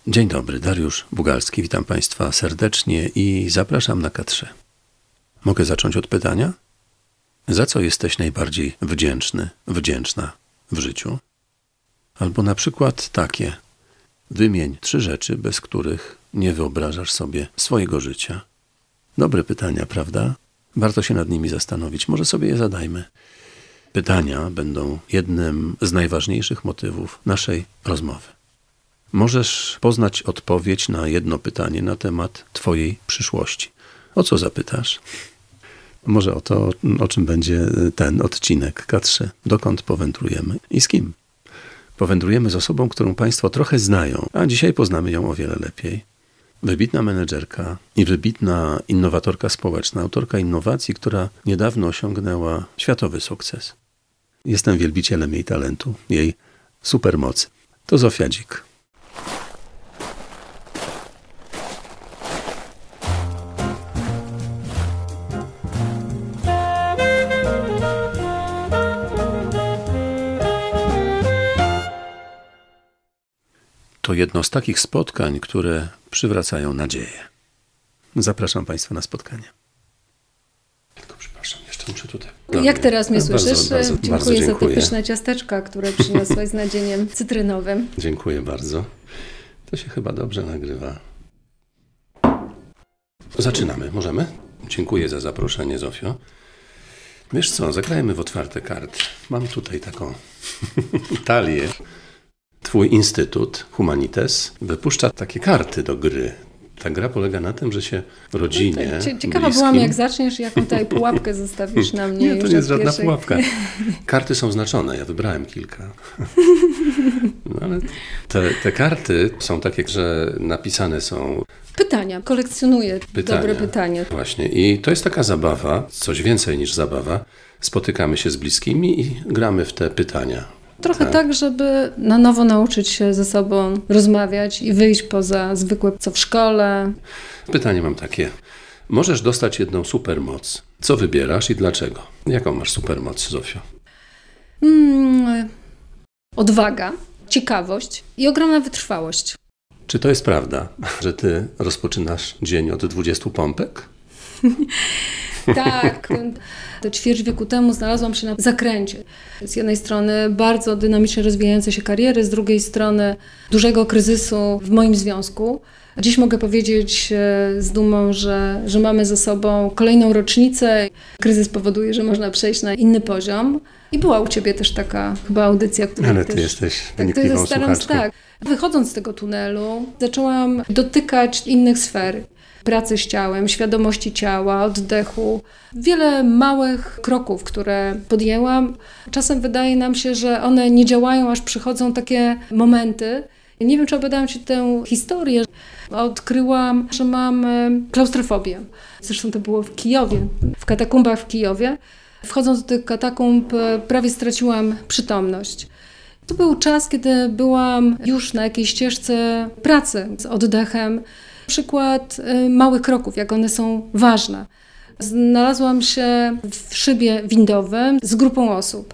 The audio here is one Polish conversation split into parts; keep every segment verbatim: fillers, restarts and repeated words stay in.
Dzień dobry, Dariusz Bugalski, witam Państwa serdecznie i zapraszam na K trzy. Mogę zacząć od pytania? Za co jesteś najbardziej wdzięczny, wdzięczna w życiu? Albo na przykład takie. Wymień trzy rzeczy, bez których nie wyobrażasz sobie swojego życia. Dobre pytania, prawda? Warto się nad nimi zastanowić. Może sobie je zadajmy. Pytania będą jednym z najważniejszych motywów naszej rozmowy. Możesz poznać odpowiedź na jedno pytanie na temat Twojej przyszłości. O co zapytasz? Może o to, o czym będzie ten odcinek K trzy. Dokąd powędrujemy i z kim? Powędrujemy z osobą, którą Państwo trochę znają, a dzisiaj poznamy ją o wiele lepiej. Wybitna menedżerka i wybitna innowatorka społeczna, autorka innowacji, która niedawno osiągnęła światowy sukces. Jestem wielbicielem jej talentu, jej supermocy. To Zofia Dzik. To jedno z takich spotkań, które przywracają nadzieję. Zapraszam Państwa na spotkanie. Tylko przepraszam, jeszcze muszę tutaj... Jak teraz mnie słyszysz? Bardzo, bardzo, dziękuję, bardzo dziękuję za te pyszne ciasteczka, które przyniosłaś z nadzieniem cytrynowym. Dziękuję bardzo. To się chyba dobrze nagrywa. Zaczynamy, możemy? Dziękuję za zaproszenie, Zofio. Wiesz co, zagrajmy w otwarte karty. Mam tutaj taką talię. Twój Instytut Humanites wypuszcza takie karty do gry. Ta gra polega na tym, że się rodzinie, no tak, ciekawa bliskim... byłam, jak zaczniesz, jaką tutaj pułapkę zostawisz na mnie. Nie, to nie jest żadna pierwszej... pułapka. Karty są znaczone, ja wybrałem kilka. No, ale te, te karty są takie, że napisane są... Pytania, kolekcjonuję pytania. dobre pytania. Właśnie i to jest taka zabawa, coś więcej niż zabawa. Spotykamy się z bliskimi i gramy w te pytania. Trochę tak. tak, żeby na nowo nauczyć się ze sobą rozmawiać i wyjść poza zwykłe co w szkole. Pytanie mam takie. Możesz dostać jedną supermoc. Co wybierasz i dlaczego? Jaką masz supermoc, Zofio? Hmm, odwaga, ciekawość i ogromna wytrwałość. Czy to jest prawda, że ty rozpoczynasz dzień od dwudziestu pompek? Tak. To ćwierć wieku temu znalazłam się na zakręcie. Z jednej strony bardzo dynamicznie rozwijającej się kariery, z drugiej strony dużego kryzysu w moim związku. Dziś mogę powiedzieć z dumą, że, że mamy za sobą kolejną rocznicę. Kryzys powoduje, że można przejść na inny poziom. I była u Ciebie też taka chyba audycja, która Ale Ty też, jesteś tak, wynikliwą słuchaczką. Tak. Wychodząc z tego tunelu, zaczęłam dotykać innych sfer. Pracy z ciałem, świadomości ciała, oddechu. Wiele małych kroków, które podjęłam. Czasem wydaje nam się, że one nie działają, aż przychodzą takie momenty. Nie wiem, czy opowiadałam Ci tę historię. Odkryłam, że mam klaustrofobię. Zresztą to było w Kijowie, w katakumbach w Kijowie. Wchodząc do tych katakumb, prawie straciłam przytomność. To był czas, kiedy byłam już na jakiejś ścieżce pracy z oddechem. Przykład małych kroków, jak one są ważne. Znalazłam się w szybie windowym z grupą osób.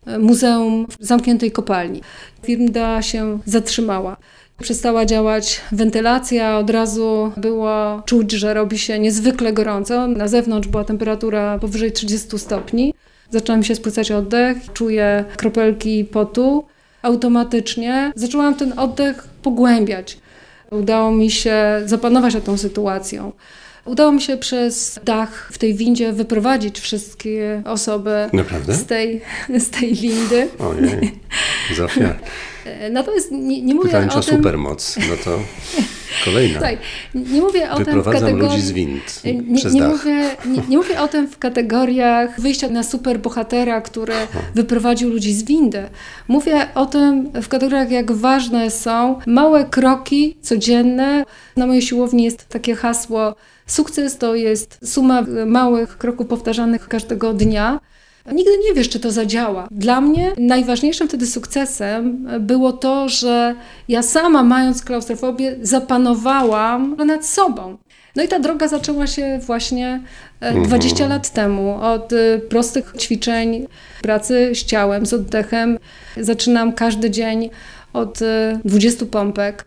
Muzeum zamkniętej kopalni. Winda się zatrzymała. Przestała działać wentylacja, od razu było czuć, że robi się niezwykle gorąco. Na zewnątrz była temperatura powyżej trzydziestu stopni. Zaczęła mi się spłycać oddech, czuję kropelki potu. Automatycznie zaczęłam ten oddech pogłębiać. Udało mi się zapanować nad tą sytuacją. Udało mi się przez dach w tej windzie wyprowadzić wszystkie osoby z tej, z tej windy. Ojej, Zofia. Natomiast nie, nie mówię Pytałem o o tym... supermoc, no to kolejna. Tak, nie mówię o tym w Wyprowadzam kategorii... ludzi z wind nie, przez nie dach. Mówię, nie, nie mówię o tym w kategoriach wyjścia na superbohatera, który wyprowadził ludzi z windy. Mówię o tym w kategoriach, jak ważne są małe kroki codzienne. Na mojej siłowni jest takie hasło: sukces to jest suma małych kroków powtarzanych każdego dnia. Nigdy nie wiesz, czy to zadziała. Dla mnie najważniejszym wtedy sukcesem było to, że ja sama, mając klaustrofobię, zapanowałam nad sobą. No i ta droga zaczęła się właśnie dwadzieścia lat temu, od prostych ćwiczeń, pracy z ciałem, z oddechem. Zaczynam każdy dzień od dwudziestu pompek.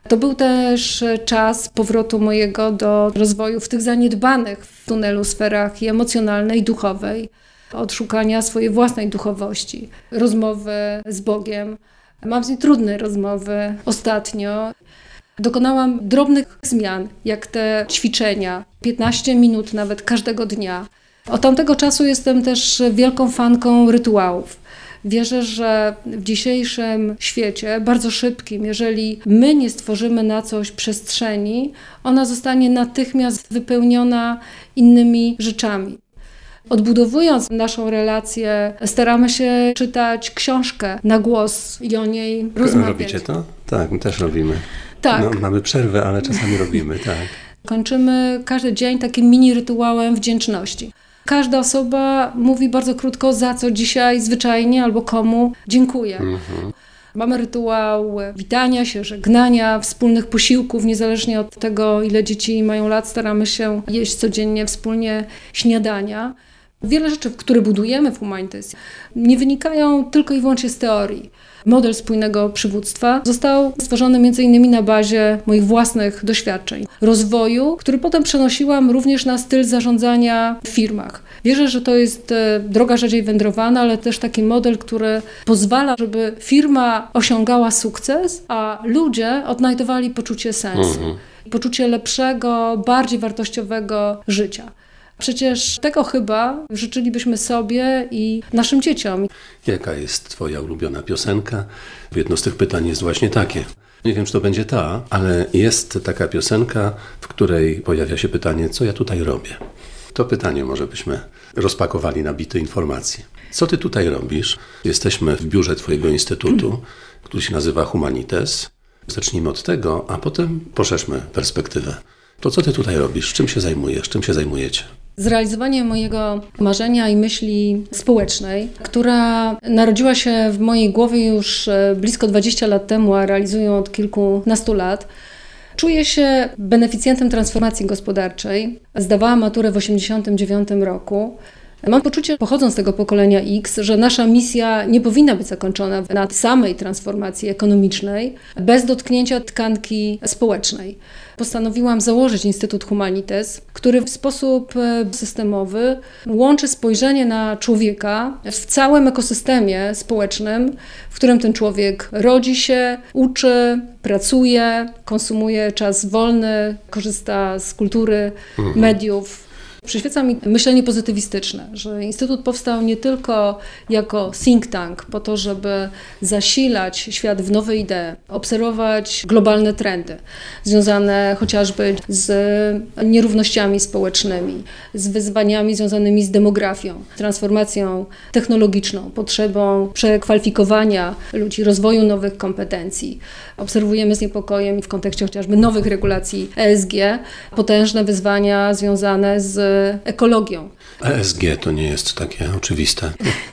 To był też czas powrotu mojego do rozwoju w tych zaniedbanych w tunelu sferach i emocjonalnej, i duchowej, odszukania swojej własnej duchowości, rozmowy z Bogiem. Mam z nim trudne rozmowy ostatnio. Dokonałam drobnych zmian, jak te ćwiczenia, piętnaście minut nawet każdego dnia. Od tamtego czasu jestem też wielką fanką rytuałów. Wierzę, że w dzisiejszym świecie, bardzo szybkim, jeżeli my nie stworzymy na coś przestrzeni, ona zostanie natychmiast wypełniona innymi rzeczami. Odbudowując naszą relację, staramy się czytać książkę na głos i o niej rozmawiać. Robicie to? Tak, my też robimy. Tak. No, mamy przerwę, ale czasami robimy, tak. Kończymy każdy dzień takim mini rytuałem wdzięczności. Każda osoba mówi bardzo krótko, za co dzisiaj zwyczajnie albo komu dziękuję. Mhm. Mamy rytuał witania się, żegnania, wspólnych posiłków, niezależnie od tego, ile dzieci mają lat, staramy się jeść codziennie wspólnie śniadania. Wiele rzeczy, które budujemy w Humanities, nie wynikają tylko i wyłącznie z teorii. Model spójnego przywództwa został stworzony między innymi na bazie moich własnych doświadczeń, rozwoju, który potem przenosiłam również na styl zarządzania w firmach. Wierzę, że to jest droga rzadziej wędrowana, ale też taki model, który pozwala, żeby firma osiągała sukces, a ludzie odnajdowali poczucie sensu, mhm. poczucie lepszego, bardziej wartościowego życia. Przecież tego chyba życzylibyśmy sobie i naszym dzieciom. Jaka jest twoja ulubiona piosenka? Jedno z tych pytań jest właśnie takie. Nie wiem, czy to będzie ta, ale jest taka piosenka, w której pojawia się pytanie, co ja tutaj robię? To pytanie może byśmy rozpakowali na bity informacji. Co ty tutaj robisz? Jesteśmy w biurze twojego instytutu, który się nazywa Humanities. Zacznijmy od tego, a potem poszerzmy perspektywę. To co ty tutaj robisz? Czym się zajmujesz? Czym się zajmujecie? Zrealizowanie mojego marzenia i myśli społecznej, która narodziła się w mojej głowie już blisko dwadzieścia lat temu, a realizuję ją od kilkunastu lat. Czuję się beneficjentem transformacji gospodarczej. Zdawałam maturę w osiemdziesiątym dziewiątym roku. Mam poczucie, pochodząc z tego pokolenia X, że nasza misja nie powinna być zakończona na samej transformacji ekonomicznej, bez dotknięcia tkanki społecznej. Postanowiłam założyć Instytut Humanities, który w sposób systemowy łączy spojrzenie na człowieka w całym ekosystemie społecznym, w którym ten człowiek rodzi się, uczy, pracuje, konsumuje czas wolny, korzysta z kultury, mhm. mediów. Przyświeca mi myślenie pozytywistyczne, że Instytut powstał nie tylko jako think tank po to, żeby zasilać świat w nowe idee, obserwować globalne trendy związane chociażby z nierównościami społecznymi, z wyzwaniami związanymi z demografią, transformacją technologiczną, potrzebą przekwalifikowania ludzi, rozwoju nowych kompetencji. Obserwujemy z niepokojem w kontekście chociażby nowych regulacji E S G potężne wyzwania związane z ekologią. E S G to nie jest takie oczywiste.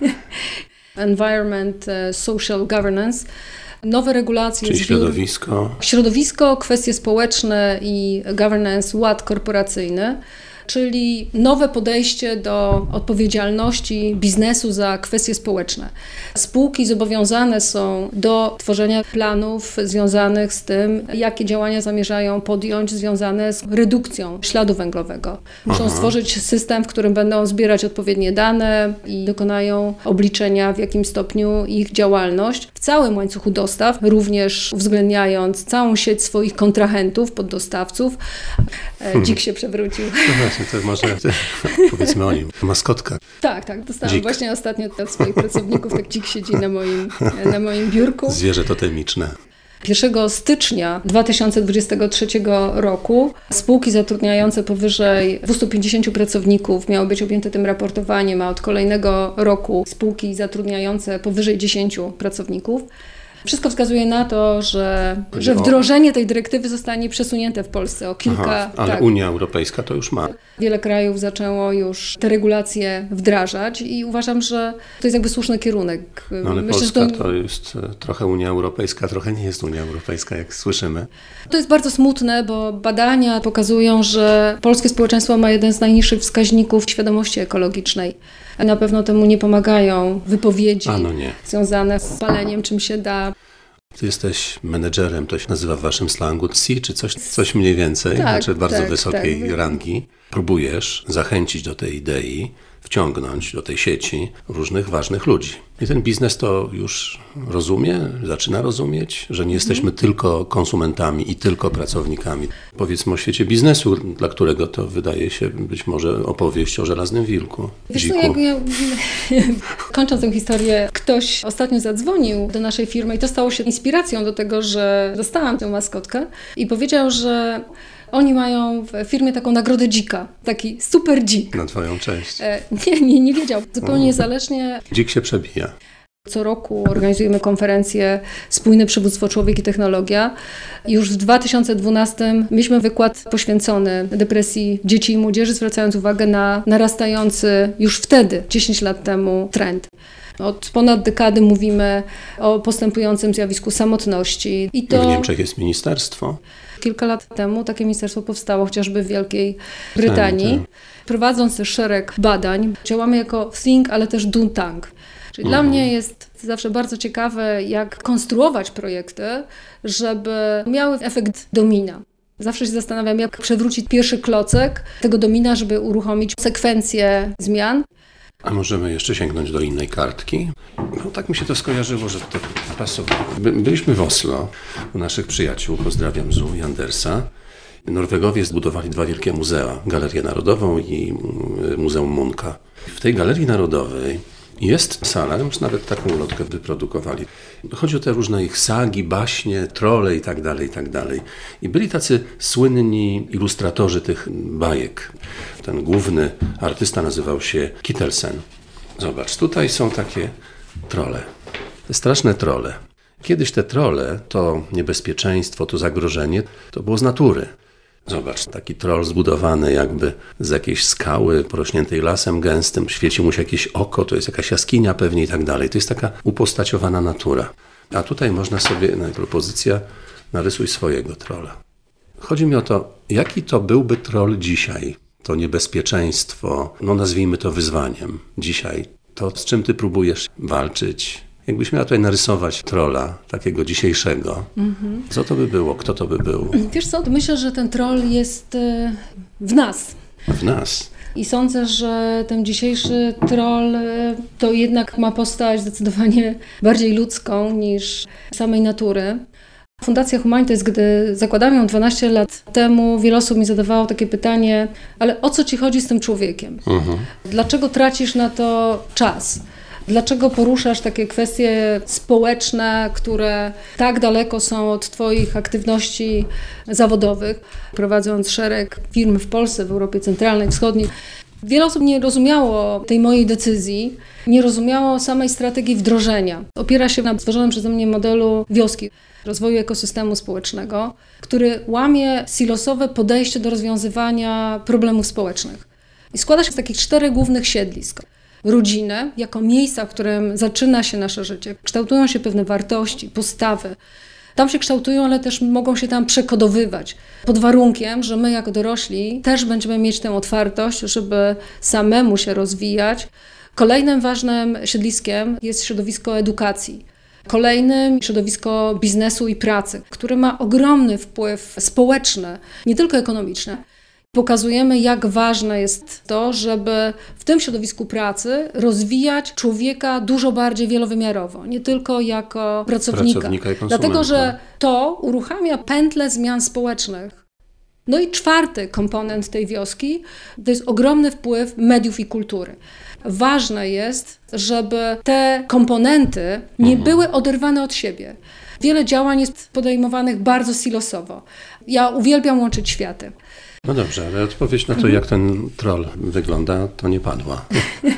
Environment, Social Governance. Nowe regulacje. Czyli środowisko. Środowisko, kwestie społeczne i governance, ład korporacyjny. Czyli nowe podejście do odpowiedzialności biznesu za kwestie społeczne. Spółki zobowiązane są do tworzenia planów związanych z tym, jakie działania zamierzają podjąć związane z redukcją śladu węglowego. Muszą Aha. stworzyć system, w którym będą zbierać odpowiednie dane i dokonają obliczenia, w jakim stopniu ich działalność w całym łańcuchu dostaw, również uwzględniając całą sieć swoich kontrahentów, poddostawców. Hmm. Dzik się przewrócił. To może powiedzmy o nim. Maskotka. Tak, tak. Dostałam dzik. Właśnie ostatnio od swoich pracowników, tak dzik siedzi na moim, na moim biurku. Zwierzę totemiczne. pierwszego stycznia dwa tysiące dwudziestego trzeciego roku spółki zatrudniające powyżej dwieście pięćdziesiąt pracowników miały być objęte tym raportowaniem, a od kolejnego roku spółki zatrudniające powyżej dziesięciu pracowników. Wszystko wskazuje na to, że, że wdrożenie tej dyrektywy zostanie przesunięte w Polsce o kilka... Aha, ale tak. Unia Europejska to już ma. Wiele krajów zaczęło już te regulacje wdrażać i uważam, że to jest jakby słuszny kierunek. No ale Myślę, Polska to... to jest trochę Unia Europejska, trochę nie jest Unia Europejska, jak słyszymy. To jest bardzo smutne, bo badania pokazują, że polskie społeczeństwo ma jeden z najniższych wskaźników świadomości ekologicznej. Na pewno temu nie pomagają wypowiedzi A, no nie. związane z paleniem, czym się da. Ty jesteś menedżerem, to się nazywa w waszym slangu C, czy coś, coś mniej więcej, tak, znaczy bardzo tak, wysokiej tak. rangi. Próbujesz zachęcić do tej idei, wciągnąć do tej sieci różnych ważnych ludzi. I ten biznes to już rozumie, zaczyna rozumieć, że nie jesteśmy Mhm. tylko konsumentami i tylko pracownikami. Powiedzmy o świecie biznesu, dla którego to wydaje się być może opowieść o żelaznym wilku. Wiesz co, dziku. jak ja, kończąc tę historię, ktoś ostatnio zadzwonił do naszej firmy i to stało się inspiracją do tego, że dostałam tę maskotkę i powiedział, że oni mają w firmie taką nagrodę dzika, taki super dzik. Na twoją cześć. E, Nie, nie, nie wiedział. Zupełnie niezależnie. Dzik się przebija. Co roku organizujemy konferencję Spójne przywództwo człowiek i technologia. Już w dwa tysiące dwunastym mieliśmy wykład poświęcony depresji dzieci i młodzieży, zwracając uwagę na narastający już wtedy, dziesięć lat temu, trend. Od ponad dekady mówimy o postępującym zjawisku samotności. I to W Niemczech jest ministerstwo. kilka lat temu takie ministerstwo powstało chociażby w Wielkiej Brytanii. Tak, Prowadząc też szereg badań, działamy jako think, ale też do tank. Czyli dla mnie jest zawsze bardzo ciekawe, jak konstruować projekty, żeby miały efekt domina. Zawsze się zastanawiam, jak przewrócić pierwszy klocek tego domina, żeby uruchomić sekwencję zmian. A możemy jeszcze sięgnąć do innej kartki? No, tak mi się to skojarzyło, że to pasowało. By, byliśmy w Oslo u naszych przyjaciół, pozdrawiam Zu i Andersa. Norwegowie zbudowali dwa wielkie muzea, Galerię Narodową i Muzeum Munka. W tej Galerii Narodowej jest sala, już nawet taką ulotkę wyprodukowali. Chodzi o te różne ich sagi, baśnie, trole i tak dalej, i tak dalej. I byli tacy słynni ilustratorzy tych bajek. Ten główny artysta nazywał się Kittelsen. Zobacz, tutaj są takie trole, te straszne trole. Kiedyś te trole, to niebezpieczeństwo, to zagrożenie, to było z natury. Zobacz, taki troll zbudowany jakby z jakiejś skały porośniętej lasem gęstym, świeci mu się jakieś oko, to jest jakaś jaskinia pewnie i tak dalej. To jest taka upostaciowana natura. A tutaj można sobie, na propozycja, narysuj swojego trolla. Chodzi mi o to, jaki to byłby troll dzisiaj, to niebezpieczeństwo, no nazwijmy to wyzwaniem dzisiaj, to z czym ty próbujesz walczyć. Jakbyś miała tutaj narysować trolla, takiego dzisiejszego, mm-hmm. co to by było? Kto to by był? Wiesz co, myślę, że ten troll jest w nas. W nas. I sądzę, że ten dzisiejszy troll to jednak ma postać zdecydowanie bardziej ludzką niż samej natury. Fundacja Humanitas, gdy zakładałam ją dwanaście lat temu, wiele osób mi zadawało takie pytanie, ale o co ci chodzi z tym człowiekiem? Mhm. Dlaczego tracisz na to czas? Dlaczego poruszasz takie kwestie społeczne, które tak daleko są od twoich aktywności zawodowych, prowadząc szereg firm w Polsce, w Europie Centralnej, Wschodniej? Wiele osób nie rozumiało tej mojej decyzji, nie rozumiało samej strategii wdrożenia. Opiera się na stworzonym przeze mnie modelu wioski, rozwoju ekosystemu społecznego, który łamie silosowe podejście do rozwiązywania problemów społecznych. I składa się z takich czterech głównych siedlisk. Rodzinę jako miejsca, w którym zaczyna się nasze życie. Kształtują się pewne wartości, postawy. Tam się kształtują, ale też mogą się tam przekodowywać. Pod warunkiem, że my jako dorośli też będziemy mieć tę otwartość, żeby samemu się rozwijać. Kolejnym ważnym siedliskiem jest środowisko edukacji. Kolejnym środowisko biznesu i pracy, które ma ogromny wpływ społeczny, nie tylko ekonomiczny. Pokazujemy, jak ważne jest to, żeby w tym środowisku pracy rozwijać człowieka dużo bardziej wielowymiarowo, nie tylko jako pracownika. Pracownika i konsumenta. Dlatego, że to uruchamia pętlę zmian społecznych. No i czwarty komponent tej wioski to jest ogromny wpływ mediów i kultury. Ważne jest, żeby te komponenty nie mhm. były oderwane od siebie. Wiele działań jest podejmowanych bardzo silosowo. Ja uwielbiam łączyć światy. No dobrze, ale odpowiedź na to, jak ten troll wygląda, to nie padła.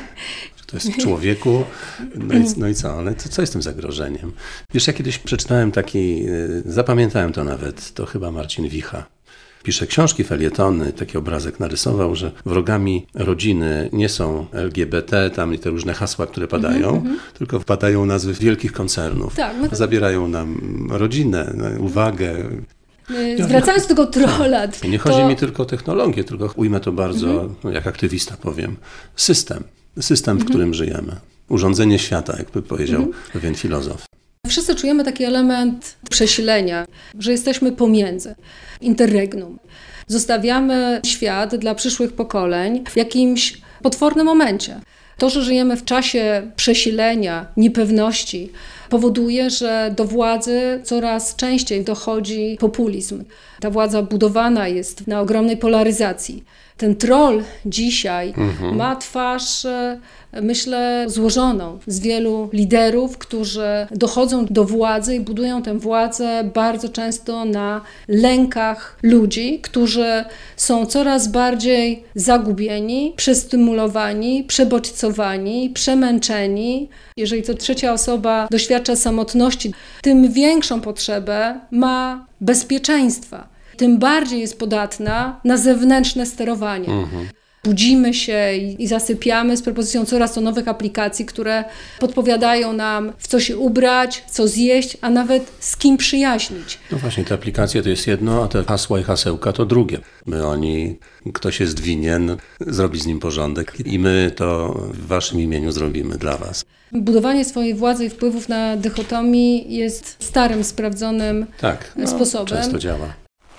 To jest w człowieku, no i, no i co, ale to, co jest tym zagrożeniem? Wiesz, ja kiedyś przeczytałem taki, zapamiętałem to nawet, to chyba Marcin Wicha. Pisze książki, felietony, taki obrazek narysował, że wrogami rodziny nie są L G B T, tam i te różne hasła, które padają, mm-hmm. tylko wpadają nazwy wielkich koncernów. Tak, no to... Zabierają nam rodzinę, uwagę. Zwracając do tego trolla. Nie, nie chodzi to... mi tylko o technologię, tylko ujmę to bardzo, mm-hmm. no, jak aktywista powiem, system. System, w mm-hmm. którym żyjemy. Urządzenie świata, jakby powiedział mm-hmm. pewien filozof. Wszyscy czujemy taki element przesilenia, że jesteśmy pomiędzy, interregnum. Zostawiamy świat dla przyszłych pokoleń w jakimś potwornym momencie. To, że żyjemy w czasie przesilenia, niepewności, powoduje, że do władzy coraz częściej dochodzi populizm. Ta władza budowana jest na ogromnej polaryzacji. Ten troll dzisiaj mhm. ma twarz, myślę, złożoną z wielu liderów, którzy dochodzą do władzy i budują tę władzę bardzo często na lękach ludzi, którzy są coraz bardziej zagubieni, przestymulowani, przebodźcowani, przemęczeni. Jeżeli to trzecia osoba doświadcza samotności, tym większą potrzebę ma bezpieczeństwa. Tym bardziej jest podatna na zewnętrzne sterowanie. Mhm. Budzimy się i, i zasypiamy z propozycją coraz to nowych aplikacji, które podpowiadają nam, w co się ubrać, co zjeść, a nawet z kim przyjaźnić. No właśnie, te aplikacje to jest jedno, a te hasła i hasełka to drugie. My oni, ktoś jest winien, zrobi z nim porządek i my to w waszym imieniu zrobimy dla was. Budowanie swojej władzy i wpływów na dychotomii jest starym, sprawdzonym tak, no, sposobem. Często działa.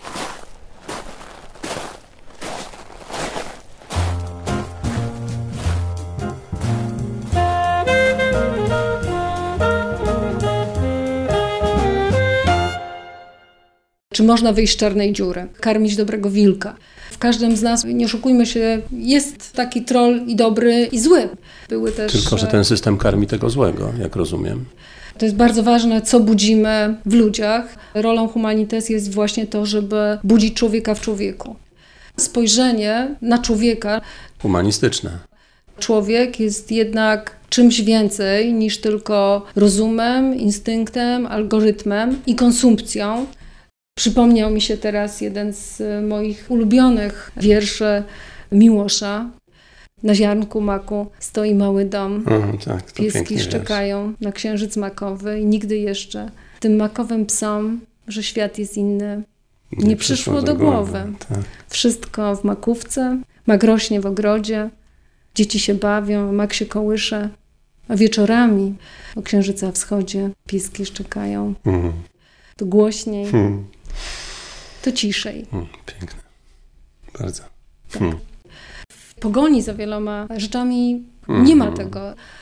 Czy można wyjść z czarnej dziury, karmić dobrego wilka? W każdym z nas, nie oszukujmy się, jest taki troll i dobry, i zły. Były też... Tylko że ten system karmi tego złego, jak rozumiem. To jest bardzo ważne, co budzimy w ludziach. Rolą Humanites jest właśnie to, żeby budzić człowieka w człowieku. Spojrzenie na człowieka. Humanistyczne. Człowiek jest jednak czymś więcej niż tylko rozumem, instynktem, algorytmem i konsumpcją. Przypomniał mi się teraz jeden z moich ulubionych wierszy Miłosza. Na ziarnku maku stoi mały dom, o, tak, pieski szczekają na księżyc makowy i nigdy jeszcze tym makowym psom, że świat jest inny, nie, nie przyszło, przyszło do głowy. głowy. Tak. Wszystko w makówce, mak rośnie w ogrodzie, dzieci się bawią, mak się kołysze, a wieczorami o księżyca wschodzie pieski szczekają. Mhm. To głośniej, mhm. to ciszej. Mhm, piękne. Bardzo. Tak. Mhm. W pogoni za wieloma rzeczami mhm. nie ma tego.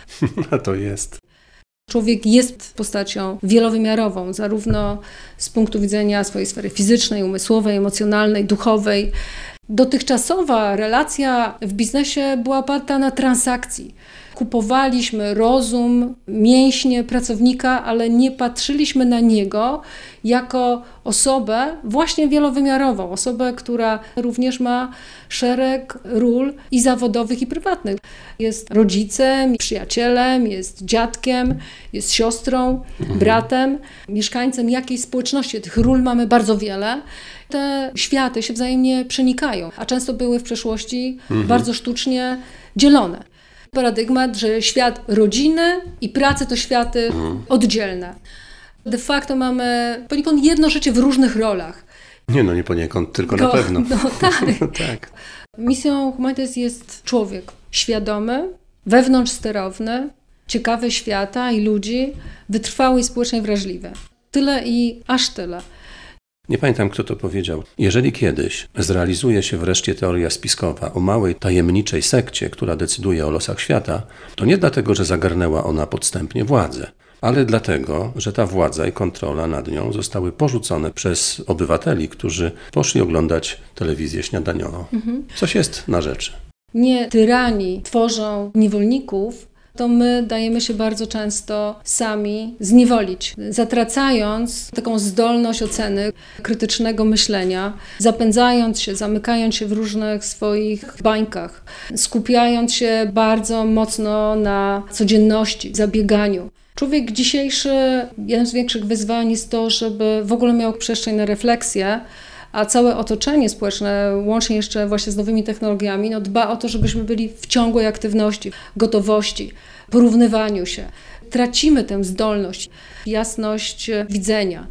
A to jest. Człowiek jest postacią wielowymiarową, zarówno z punktu widzenia swojej sfery fizycznej, umysłowej, emocjonalnej, duchowej. Dotychczasowa relacja w biznesie była oparta na transakcji. Kupowaliśmy rozum, mięśnie pracownika, ale nie patrzyliśmy na niego jako osobę właśnie wielowymiarową, osobę, która również ma szereg ról i zawodowych, i prywatnych. Jest rodzicem, przyjacielem, jest dziadkiem, jest siostrą, mhm. bratem, mieszkańcem jakiejś społeczności. Tych ról mamy bardzo wiele. Te światy się wzajemnie przenikają, a często były w przeszłości mhm. bardzo sztucznie dzielone. Paradygmat, że świat rodziny i pracy to światy mhm. oddzielne. De facto mamy poniekąd jedno życie w różnych rolach. Nie no, nie poniekąd, tylko Go, na pewno. No tak. tak. Misją Humanites jest człowiek świadomy, wewnątrzsterowny, ciekawy świata i ludzi, wytrwały i społecznie wrażliwy. Tyle i aż tyle. Nie pamiętam, kto to powiedział. Jeżeli kiedyś zrealizuje się wreszcie teoria spiskowa o małej, tajemniczej sekcie, która decyduje o losach świata, to nie dlatego, że zagarnęła ona podstępnie władzę, ale dlatego, że ta władza i kontrola nad nią zostały porzucone przez obywateli, którzy poszli oglądać telewizję śniadaniową. Mhm. Coś jest na rzeczy. Nie tyrani tworzą niewolników, to my dajemy się bardzo często sami zniewolić, zatracając taką zdolność oceny, krytycznego myślenia, zapędzając się, zamykając się w różnych swoich bańkach, skupiając się bardzo mocno na codzienności, zabieganiu. Człowiek dzisiejszy, jednym z większych wyzwań jest to, żeby w ogóle miał przestrzeń na refleksję, a całe otoczenie społeczne, łącznie jeszcze właśnie z nowymi technologiami, no dba o to, żebyśmy byli w ciągłej aktywności, gotowości, porównywaniu się. Tracimy tę zdolność, jasność widzenia.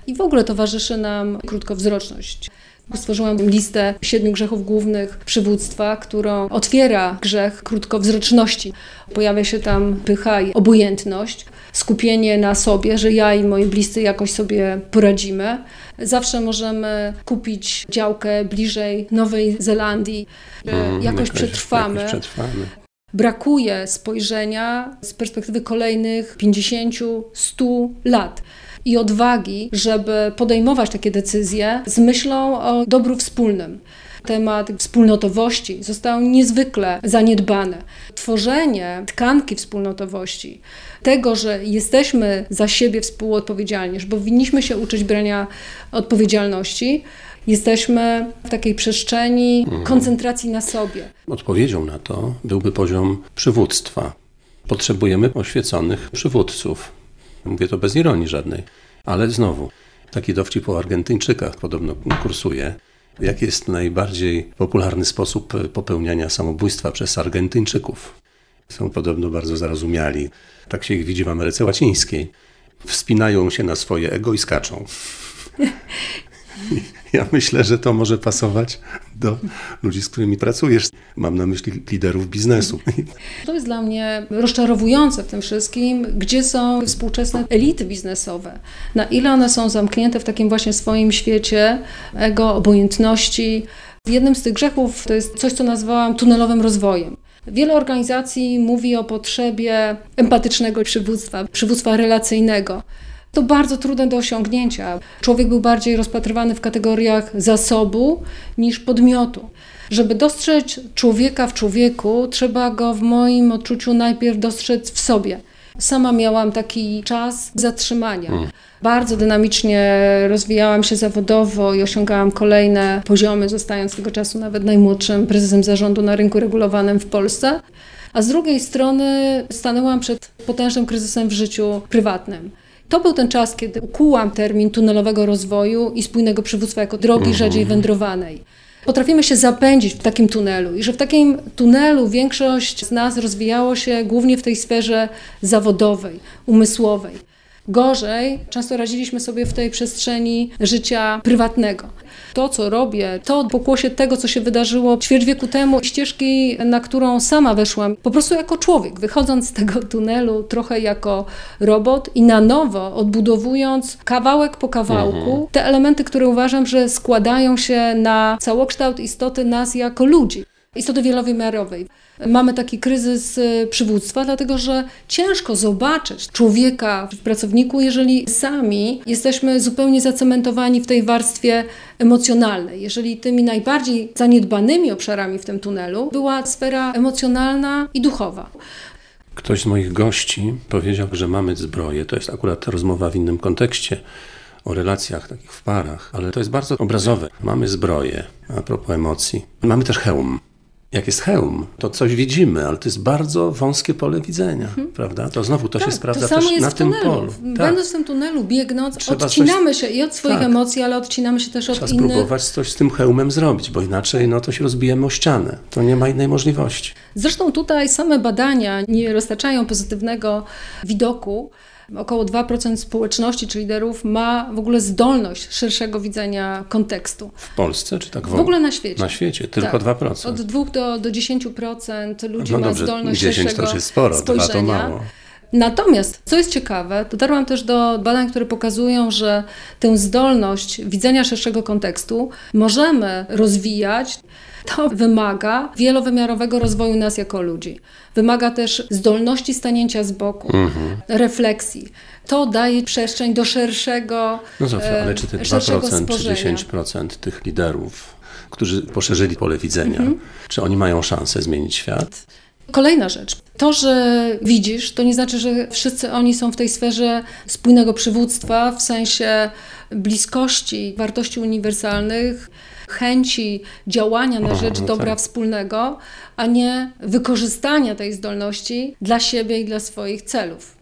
I w ogóle towarzyszy nam krótkowzroczność. Stworzyłam listę siedmiu grzechów głównych przywództwa, którą otwiera grzech krótkowzroczności. Pojawia się tam pycha i obojętność, skupienie na sobie, że ja i moi bliscy jakoś sobie poradzimy. Zawsze możemy kupić działkę bliżej Nowej Zelandii, mm, jakoś, jakoś, przetrwamy. jakoś przetrwamy. Brakuje spojrzenia z perspektywy kolejnych pięćdziesięciu, stu lat i odwagi, żeby podejmować takie decyzje z myślą o dobru wspólnym. Temat wspólnotowości został niezwykle zaniedbany. Tworzenie tkanki wspólnotowości, tego, że jesteśmy za siebie współodpowiedzialni, że powinniśmy się uczyć brania odpowiedzialności, jesteśmy w takiej przestrzeni koncentracji na sobie. Odpowiedzią na to byłby poziom przywództwa. Potrzebujemy oświeconych przywódców. Mówię to bez ironii żadnej. Ale znowu, taki dowcip o Argentyńczykach podobno kursuje. Jaki jest najbardziej popularny sposób popełniania samobójstwa przez Argentyńczyków? Są podobno bardzo zarozumiali. Tak się ich widzi w Ameryce Łacińskiej. Wspinają się na swoje ego i skaczą. Ja myślę, że to może pasować do ludzi, z którymi pracujesz. Mam na myśli liderów biznesu. To jest dla mnie rozczarowujące w tym wszystkim, gdzie są współczesne elity biznesowe. Na ile one są zamknięte w takim właśnie swoim świecie ego, obojętności. Jednym z tych grzechów to jest coś, co nazwałam tunelowym rozwojem. Wiele organizacji mówi o potrzebie empatycznego przywództwa, przywództwa relacyjnego. To bardzo trudne do osiągnięcia. Człowiek był bardziej rozpatrywany w kategoriach zasobu niż podmiotu. Żeby dostrzec człowieka w człowieku, trzeba go w moim odczuciu najpierw dostrzec w sobie. Sama miałam taki czas zatrzymania. Hmm. Bardzo dynamicznie rozwijałam się zawodowo i osiągałam kolejne poziomy, zostając tego czasu nawet najmłodszym prezesem zarządu na rynku regulowanym w Polsce. A z drugiej strony stanęłam przed potężnym kryzysem w życiu prywatnym. To był ten czas, kiedy ukułam termin tunelowego rozwoju i spójnego przywództwa jako drogi rzadziej wędrowanej. Potrafimy się zapędzić w takim tunelu i że w takim tunelu większość z nas rozwijało się głównie w tej sferze zawodowej, umysłowej. Gorzej, często radziliśmy sobie w tej przestrzeni życia prywatnego. To, co robię, to pokłosie tego, co się wydarzyło ćwierć wieku temu, ścieżki, na którą sama weszłam, po prostu jako człowiek, wychodząc z tego tunelu trochę jako robot i na nowo odbudowując kawałek po kawałku mhm. te elementy, które uważam, że składają się na całokształt istoty nas jako ludzi. Istoty wielowymiarowej. Mamy taki kryzys przywództwa, dlatego że ciężko zobaczyć człowieka w pracowniku, jeżeli sami jesteśmy zupełnie zacementowani w tej warstwie emocjonalnej. Jeżeli tymi najbardziej zaniedbanymi obszarami w tym tunelu była sfera emocjonalna i duchowa. Ktoś z moich gości powiedział, że mamy zbroję. To jest akurat rozmowa w innym kontekście, o relacjach takich w parach, ale to jest bardzo obrazowe. Mamy zbroję, a propos emocji. Mamy też hełm. Jak jest hełm, to coś widzimy, ale to jest bardzo wąskie pole widzenia, hmm. prawda? To znowu to tak, się sprawdza to też na tym polu. Tak. Będąc w tym tunelu, biegnąc, Trzeba odcinamy coś... się i od swoich tak. emocji, ale odcinamy się też Trzeba od innych. Trzeba spróbować coś z tym hełmem zrobić, bo inaczej no, to się rozbijemy o ścianę. To nie ma innej możliwości. Zresztą tutaj same badania nie roztaczają pozytywnego widoku. Około dwa procent społeczności czy liderów ma w ogóle zdolność szerszego widzenia kontekstu. W Polsce czy tak w ogóle? W ogóle na świecie. Na świecie, tylko tak. dwa procent. Od dwóch do, do dziesięciu procent ludzi no ma dobrze, zdolność dziesięć szerszego to już jest sporo, spojrzenia. dwa to mało. Natomiast, co jest ciekawe, dotarłam też do badań, które pokazują, że tę zdolność widzenia szerszego kontekstu możemy rozwijać. To wymaga wielowymiarowego rozwoju nas jako ludzi. Wymaga też zdolności stanięcia z boku, mhm. refleksji. To daje przestrzeń do szerszego No Zofia, ale czy te dwa procent czy dziesięć procent tych liderów, którzy poszerzyli pole widzenia, mhm. czy oni mają szansę zmienić świat? Kolejna rzecz. To, że widzisz, to nie znaczy, że wszyscy oni są w tej sferze spójnego przywództwa, w sensie bliskości, wartości uniwersalnych, chęci działania na rzecz no dobra tak. wspólnego, a nie wykorzystania tej zdolności dla siebie i dla swoich celów.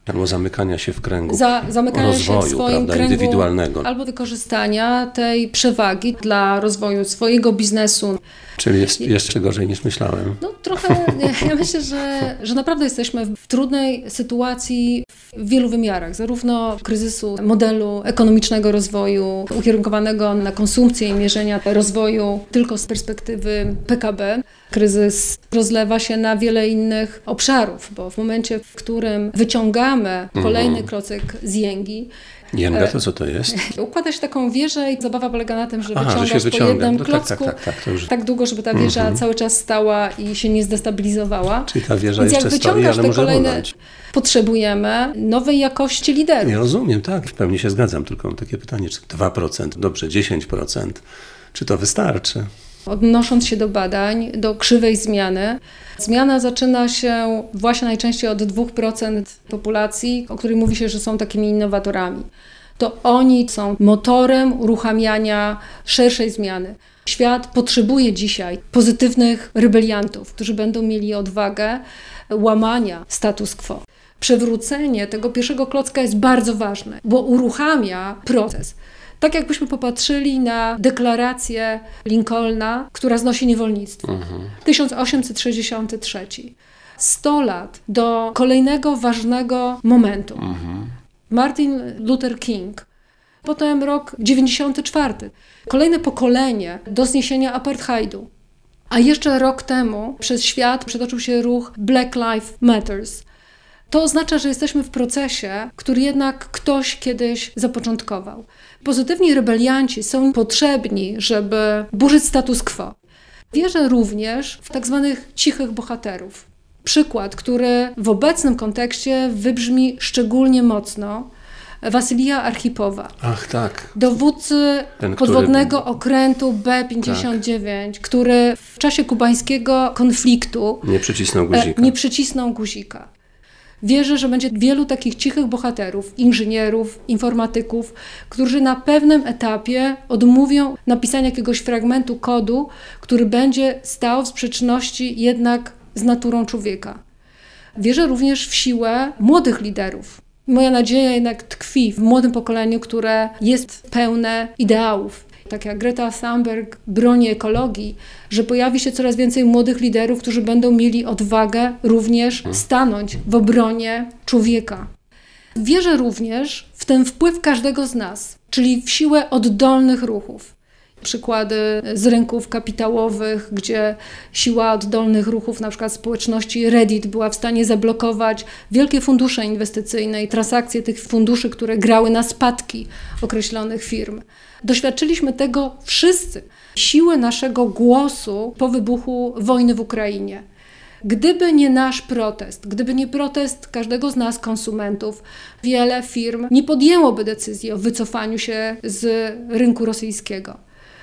Albo zamykania się w kręgu Za, zamykania rozwoju, się w swoim prawda, kręgu indywidualnego. Albo wykorzystania tej przewagi dla rozwoju swojego biznesu. Czyli jest jeszcze gorzej niż myślałem. No trochę, ja myślę, że, że naprawdę jesteśmy w trudnej sytuacji w wielu wymiarach, zarówno kryzysu modelu ekonomicznego rozwoju ukierunkowanego na konsumpcję i mierzenia rozwoju tylko z perspektywy P K B. Kryzys rozlewa się na wiele innych obszarów, bo w momencie, w którym wyciągamy kolejny mm. klocek z jęgi, Jęga to co to jest? Układa się taką wieżę i zabawa polega na tym, że Aha, wyciągasz że się wyciąga. po jednym no, klocku tak, tak, tak, tak, to już... tak długo, żeby ta wieża mm-hmm. cały czas stała i się nie zdestabilizowała. Czyli ta wieża Więc jeszcze jak stoi, ale te może kolejne, runąć. Potrzebujemy nowej jakości liderów. Ja rozumiem, tak, w pełni się zgadzam, tylko mam takie pytanie, czy dwa procent, dobrze, dziesięć procent, czy to wystarczy? Odnosząc się do badań, do krzywej zmiany, zmiana zaczyna się właśnie najczęściej od dwóch procent populacji, o których mówi się, że są takimi innowatorami. To oni są motorem uruchamiania szerszej zmiany. Świat potrzebuje dzisiaj pozytywnych rebeliantów, którzy będą mieli odwagę łamania status quo. Przewrócenie tego pierwszego klocka jest bardzo ważne, bo uruchamia proces. Tak jakbyśmy popatrzyli na deklarację Lincolna, która znosi niewolnictwo. Mhm. tysiąc osiemset sześćdziesiąty trzeci. sto lat do kolejnego ważnego momentu. Mhm. Martin Luther King. Potem rok dziewięćdziesiąty czwarty. Kolejne pokolenie do zniesienia apartheidu. A jeszcze rok temu przez świat przetoczył się ruch Black Lives Matters. To oznacza, że jesteśmy w procesie, który jednak ktoś kiedyś zapoczątkował. Pozytywni rebelianci są potrzebni, żeby burzyć status quo. Wierzę również w tak zwanych cichych bohaterów. Przykład, który w obecnym kontekście wybrzmi szczególnie mocno, Wasylija Archipowa. Ach, tak. Dowódcy Ten, podwodnego który... okrętu B pięćdziesiąt dziewięć, tak. który w czasie kubańskiego konfliktu nie przycisnął guzika. Nie przycisnął guzika. Wierzę, że będzie wielu takich cichych bohaterów, inżynierów, informatyków, którzy na pewnym etapie odmówią napisania jakiegoś fragmentu kodu, który będzie stał w sprzeczności jednak z naturą człowieka. Wierzę również w siłę młodych liderów. Moja nadzieja jednak tkwi w młodym pokoleniu, które jest pełne ideałów. Tak jak Greta Thunberg broni ekologii, że pojawi się coraz więcej młodych liderów, którzy będą mieli odwagę również stanąć w obronie człowieka. Wierzę również w ten wpływ każdego z nas, czyli w siłę oddolnych ruchów. Przykłady z rynków kapitałowych, gdzie siła oddolnych ruchów, na przykład społeczności Reddit, była w stanie zablokować wielkie fundusze inwestycyjne i transakcje tych funduszy, które grały na spadki określonych firm. Doświadczyliśmy tego wszyscy. Siłę naszego głosu po wybuchu wojny w Ukrainie. Gdyby nie nasz protest, gdyby nie protest każdego z nas, konsumentów, wiele firm nie podjęłoby decyzji o wycofaniu się z rynku rosyjskiego.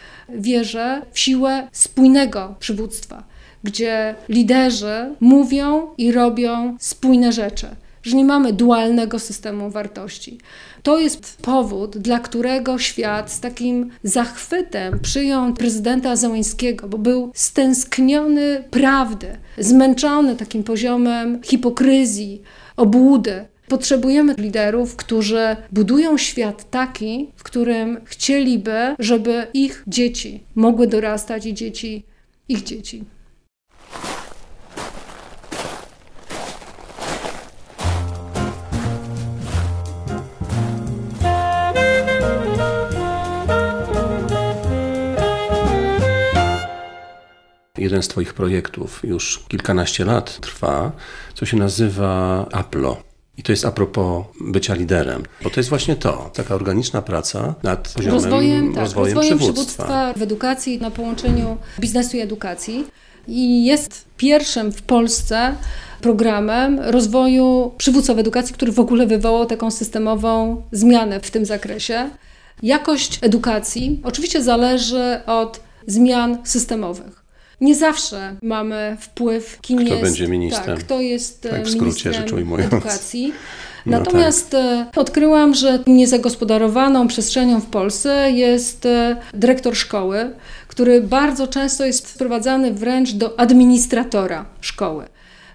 Wierzę w siłę spójnego przywództwa, gdzie liderzy mówią i robią spójne rzeczy, że nie mamy dualnego systemu wartości. To jest powód, dla którego świat z takim zachwytem przyjął prezydenta Zełenskiego, bo był stęskniony prawdy, zmęczony takim poziomem hipokryzji, obłudy. Potrzebujemy liderów, którzy budują świat taki, w którym chcieliby, żeby ich dzieci mogły dorastać i dzieci ich dzieci. Jeden z Twoich projektów już kilkanaście lat trwa, co się nazywa Aplo. I to jest a propos bycia liderem, bo to jest właśnie to, taka organiczna praca nad poziomem rozwojem, tak, rozwojem, rozwojem przywództwa. przywództwa w edukacji, na połączeniu biznesu i edukacji. I jest pierwszym w Polsce programem rozwoju przywództwa w edukacji, który w ogóle wywołał taką systemową zmianę w tym zakresie. Jakość edukacji oczywiście zależy od zmian systemowych. Nie zawsze mamy wpływ, kim kto jest, będzie ministrem. Tak, kto jest tak, w skrócie, ministrem rzecz ujmując. edukacji. No Natomiast tak. odkryłam, że niezagospodarowaną przestrzenią w Polsce jest dyrektor szkoły, który bardzo często jest wprowadzany wręcz do administratora szkoły.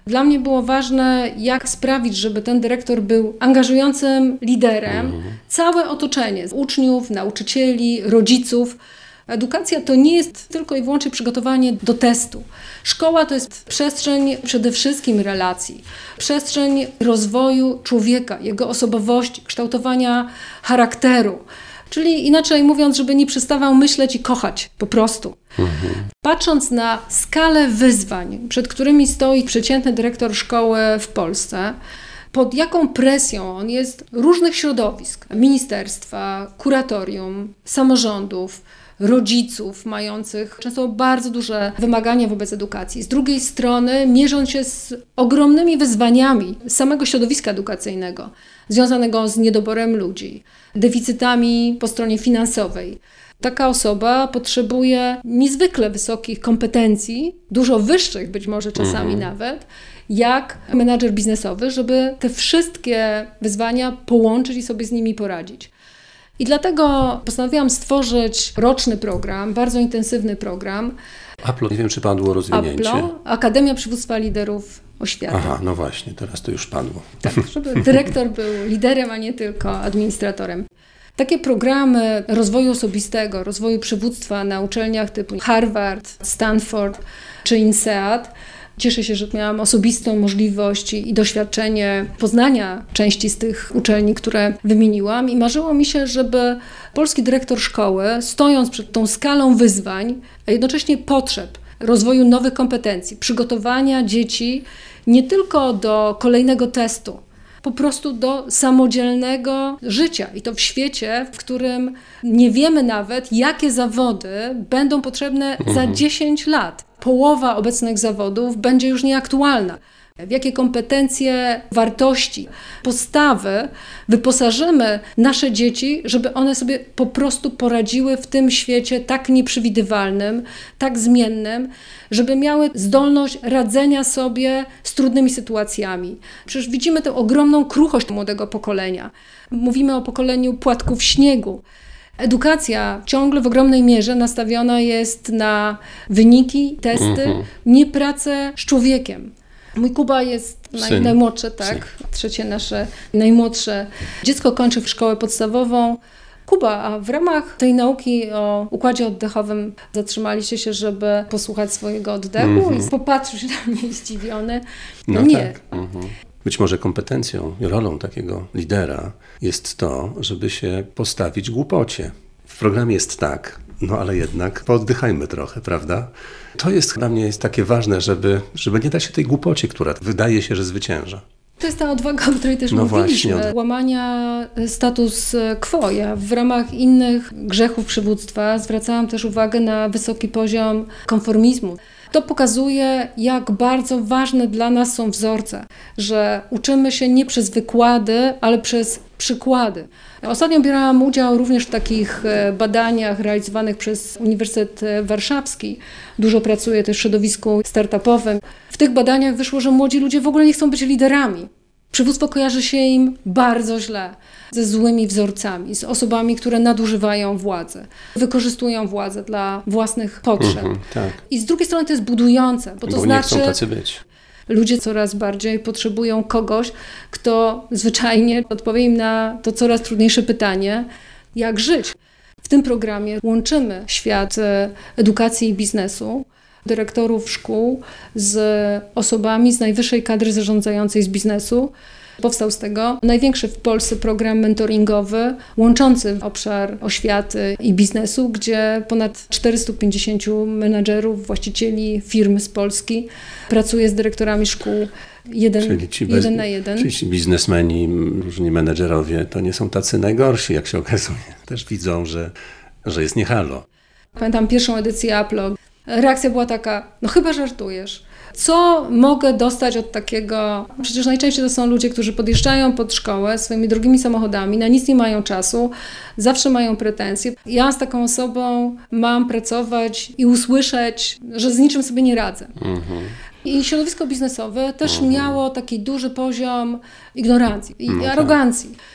Dla mnie było ważne, jak sprawić, żeby ten dyrektor był angażującym liderem. Mhm. Całe otoczenie uczniów, nauczycieli, rodziców. Edukacja to nie jest tylko i wyłącznie przygotowanie do testu. Szkoła to jest przestrzeń przede wszystkim relacji, przestrzeń rozwoju człowieka, jego osobowości, kształtowania charakteru. Czyli inaczej mówiąc, żeby nie przestawał myśleć i kochać po prostu. Mhm. Patrząc na skalę wyzwań, przed którymi stoi przeciętny dyrektor szkoły w Polsce, pod jaką presją on jest różnych środowisk, ministerstwa, kuratorium, samorządów, rodziców mających często bardzo duże wymagania wobec edukacji. Z drugiej strony mierzą się z ogromnymi wyzwaniami samego środowiska edukacyjnego, związanego z niedoborem ludzi, deficytami po stronie finansowej. Taka osoba potrzebuje niezwykle wysokich kompetencji, dużo wyższych być może czasami mhm. nawet, jak menadżer biznesowy, żeby te wszystkie wyzwania połączyć i sobie z nimi poradzić. I dlatego postanowiłam stworzyć roczny program, bardzo intensywny program. Aplo, nie wiem, czy padło rozwinięcie. Aplo, Akademia Przywództwa Liderów Oświaty. Aha, no właśnie, teraz to już padło. Tak, żeby dyrektor był liderem, a nie tylko administratorem. Takie programy rozwoju osobistego, rozwoju przywództwa na uczelniach typu Harvard, Stanford czy INSEAD. Cieszę się, że miałam osobistą możliwość i doświadczenie poznania części z tych uczelni, które wymieniłam i marzyło mi się, żeby polski dyrektor szkoły, stojąc przed tą skalą wyzwań, a jednocześnie potrzeb rozwoju nowych kompetencji, przygotowania dzieci nie tylko do kolejnego testu, po prostu do samodzielnego życia i to w świecie, w którym nie wiemy nawet, jakie zawody będą potrzebne mhm. za dziesięć lat. Połowa obecnych zawodów będzie już nieaktualna. W jakie kompetencje, wartości, postawy wyposażymy nasze dzieci, żeby one sobie po prostu poradziły w tym świecie tak nieprzewidywalnym, tak zmiennym, żeby miały zdolność radzenia sobie z trudnymi sytuacjami. Przecież widzimy tę ogromną kruchość młodego pokolenia. Mówimy o pokoleniu płatków śniegu. Edukacja ciągle w ogromnej mierze nastawiona jest na wyniki, testy, mm-hmm. nie pracę z człowiekiem. Mój Kuba jest naj, najmłodszy, tak, Syn. trzecie nasze najmłodsze. Dziecko kończy szkołę podstawową. Kuba, a w ramach tej nauki o układzie oddechowym zatrzymaliście się, żeby posłuchać swojego oddechu mm-hmm. i popatrzył się na mnie zdziwiony. No, no nie. Tak. Mm-hmm. Być może kompetencją i rolą takiego lidera jest to, żeby się postawić głupocie. W programie jest tak, no ale jednak pooddychajmy trochę, prawda? To jest dla mnie jest takie ważne, żeby, żeby nie dać się tej głupocie, która wydaje się, że zwycięża. To jest ta odwaga, o której też no mówiliśmy. Właśnie. Łamania status quo. Ja w ramach innych grzechów przywództwa zwracałam też uwagę na wysoki poziom konformizmu. To pokazuje, jak bardzo ważne dla nas są wzorce, że uczymy się nie przez wykłady, ale przez przykłady. Ostatnio brałam udział również w takich badaniach realizowanych przez Uniwersytet Warszawski. Dużo pracuję też w środowisku startupowym. W tych badaniach wyszło, że młodzi ludzie w ogóle nie chcą być liderami. Przywództwo kojarzy się im bardzo źle ze złymi wzorcami, z osobami, które nadużywają władzy, wykorzystują władzę dla własnych potrzeb. Mm-hmm, tak. I z drugiej strony to jest budujące, bo to bo znaczy... nie chcą tacy być. Ludzie coraz bardziej potrzebują kogoś, kto zwyczajnie odpowie im na to coraz trudniejsze pytanie, jak żyć. W tym programie łączymy świat edukacji i biznesu, dyrektorów szkół z osobami z najwyższej kadry zarządzającej z biznesu. Powstał z tego największy w Polsce program mentoringowy łączący obszar oświaty i biznesu, gdzie ponad czterystu pięćdziesięciu menadżerów, właścicieli firm z Polski pracuje z dyrektorami szkół jeden, czyli ci bez, jeden na jeden. Czyli ci biznesmeni, różni menedżerowie to nie są tacy najgorsi, jak się okazuje. Też widzą, że, że jest nie halo. Pamiętam pierwszą edycję Aplo. Reakcja była taka, no chyba żartujesz. Co mogę dostać od takiego? Przecież najczęściej to są ludzie, którzy podjeżdżają pod szkołę swoimi drogimi samochodami, na nic nie mają czasu, zawsze mają pretensje. Ja z taką osobą mam pracować i usłyszeć, że z niczym sobie nie radzę. Mhm. I środowisko biznesowe też mhm. miało taki duży poziom ignorancji i no arogancji. Tak.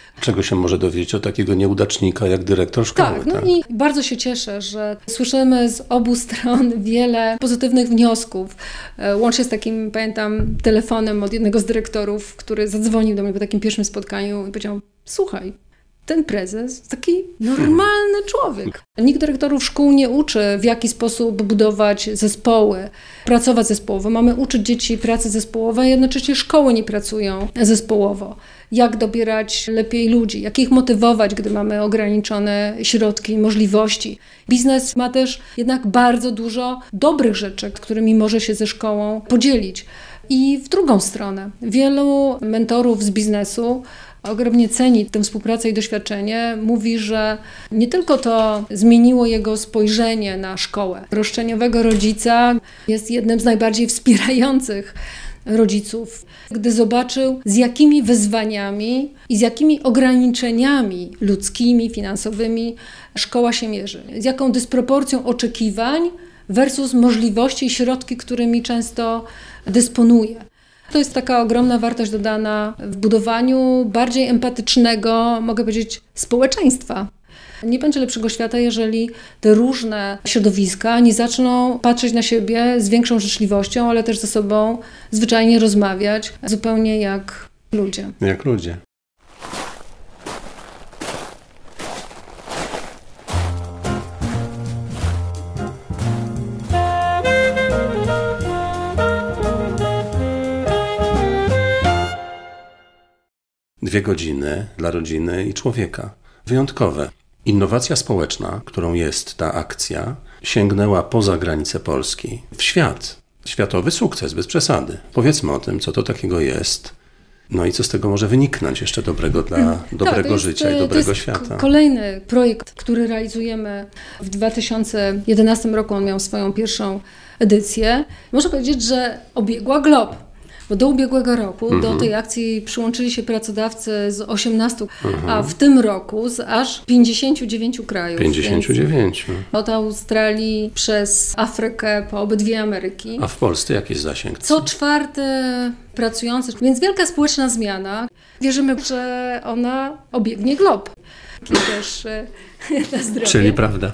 Czego się może dowiedzieć od takiego nieudacznika jak dyrektor szkoły? Tak, no tak? i bardzo się cieszę, że słyszymy z obu stron wiele pozytywnych wniosków. Łącznie z takim, pamiętam, telefonem od jednego z dyrektorów, który zadzwonił do mnie po takim pierwszym spotkaniu i powiedział: słuchaj, ten prezes to taki normalny człowiek. Nikt dyrektorów szkół nie uczy, w jaki sposób budować zespoły, pracować zespołowo. Mamy uczyć dzieci pracy zespołowej, a jednocześnie szkoły nie pracują zespołowo. Jak dobierać lepiej ludzi, jak ich motywować, gdy mamy ograniczone środki i możliwości. Biznes ma też jednak bardzo dużo dobrych rzeczy, którymi może się ze szkołą podzielić. I w drugą stronę, wielu mentorów z biznesu ogromnie ceni tę współpracę i doświadczenie. Mówi, że nie tylko to zmieniło jego spojrzenie na szkołę. Roszczeniowego rodzica jest jednym z najbardziej wspierających rodziców, gdy zobaczył, z jakimi wyzwaniami i z jakimi ograniczeniami ludzkimi, finansowymi szkoła się mierzy. Z jaką dysproporcją oczekiwań versus możliwości i środki, którymi często dysponuje. To jest taka ogromna wartość dodana w budowaniu bardziej empatycznego, mogę powiedzieć, społeczeństwa. Nie będzie lepszego świata, jeżeli te różne środowiska nie zaczną patrzeć na siebie z większą życzliwością, ale też ze sobą zwyczajnie rozmawiać, zupełnie jak ludzie. Jak ludzie. Dwie godziny dla rodziny i człowieka. Wyjątkowe. Innowacja społeczna, którą jest ta akcja, sięgnęła poza granice Polski, w świat. Światowy sukces, bez przesady. Powiedzmy o tym, co to takiego jest, no i co z tego może wyniknąć jeszcze dobrego dla hmm. dobrego tak, jest, życia i dobrego to jest świata. Kolejny projekt, który realizujemy w dwa tysiące jedenastym roku. On miał swoją pierwszą edycję. Można powiedzieć, że obiegła glob. Bo do ubiegłego roku mhm. do tej akcji przyłączyli się pracodawcy z osiemnastu, mhm. a w tym roku z aż pięćdziesięciu dziewięciu krajów. pięćdziesięciu dziewięciu. Od Australii przez Afrykę po obydwie Ameryki. A w Polsce jaki jest zasięg? Co czwarty pracujący, więc wielka społeczna zmiana. Wierzymy, że ona obiegnie glob. I też na zdrowie. Czyli prawda.